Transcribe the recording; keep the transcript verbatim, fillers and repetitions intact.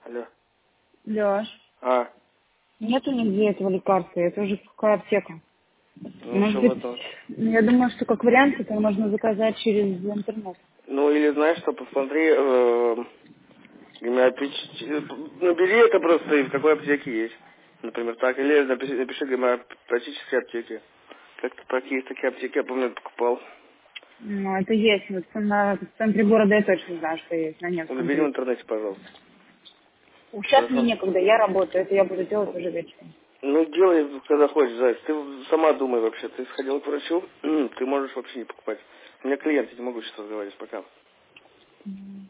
Алло. Лёш, А, нету нигде этого лекарства, это уже какая аптека. ну Может что в быть, этом? ну, я думаю, что как вариант это можно заказать через интернет. Ну или знаешь что, посмотри, э, гомеопатич- набери это просто и в какой аптеке есть. Например, так, или напиши, напиши гомеопатические аптеки. Как-то такие, есть такие аптеки, я помню, покупал. Ну, это есть. Вот на, в центре города я точно знаю, что есть, на Ну, Невском набери в тридцать. интернете, пожалуйста. Сейчас мне Хорошо? некогда, я работаю, это я буду делать уже вечером. Ну, делай, когда хочешь, Зайц. Ты сама думай вообще. Ты сходил к врачу, ты можешь вообще не покупать. У меня клиент, я не могу сейчас разговаривать пока.